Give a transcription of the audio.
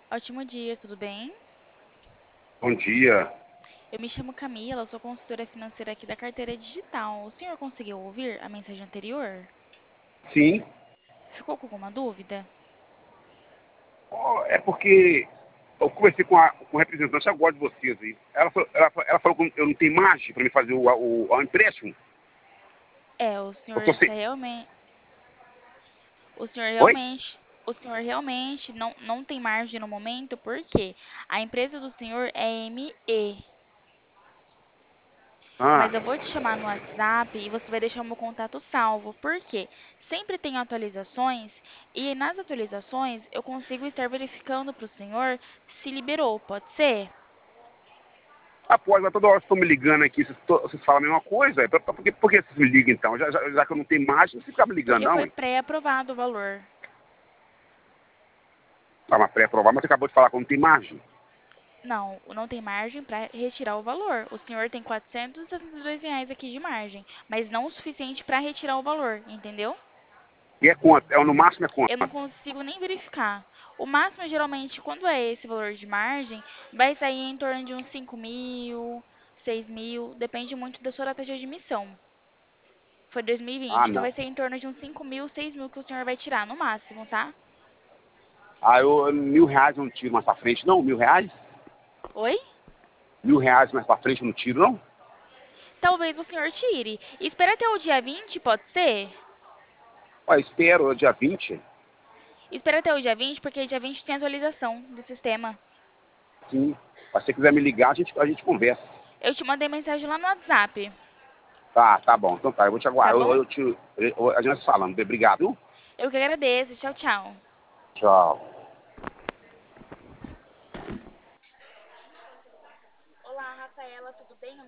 Ótimo dia, tudo bem? Bom dia. Eu me chamo Camila, sou consultora financeira aqui da carteira digital. O senhor conseguiu ouvir a mensagem anterior? Sim. Ficou com alguma dúvida? Ó, é porque eu conversei com a representante agora de vocês aí. Ela falou que eu não tenho margem para me fazer o empréstimo. É, Eu tô sem. o senhor Oi? realmente, o senhor realmente não tem margem no momento, porque a empresa do senhor é ME. Ah, Mas eu vou te chamar no WhatsApp e você vai deixar o meu contato salvo, porque sempre tem atualizações e nas atualizações eu consigo estar verificando para o senhor se liberou, pode ser? após, mas toda hora vocês estão me ligando aqui, vocês falam a mesma coisa. Por que vocês me ligam então? Já que eu não tenho margem, você fica me ligando, Porque não, foi hein? pré-aprovado o valor. Tá, mas pré-aprovar, mas você acabou de falar que eu não tenho margem. Não, não tem margem para retirar o valor. O senhor tem R$ 462 aqui de margem, mas não o suficiente para retirar o valor, entendeu? E é quanto? No máximo é quanto? Eu não consigo nem verificar. O máximo, geralmente, quando é esse valor de margem, vai sair em torno de uns 5.000, 6.000, depende muito da sua data de admissão. Foi Ah, 2020, então vai não. ser em torno de uns 5.000, 6.000 que o senhor vai tirar, no máximo, tá? Ah, R$ 1.000 eu não tiro mais pra frente, não? R$ 1.000? Oi? R$ 1.000 mais pra frente eu não tiro, não? Talvez o senhor tire. Espera até o dia 20, pode ser? Ó, espero, dia 20. Espera até o dia 20, porque dia 20 tem atualização do sistema. Sim. Se você quiser me ligar, a gente conversa. Eu te mandei mensagem lá no WhatsApp, Tá bom. Então tá, eu vou te tá aguardar. bom? A gente vai se falando. Obrigado, viu? Eu que agradeço. Tchau, tchau. Tchau. Olá, Rafaela, tudo bem?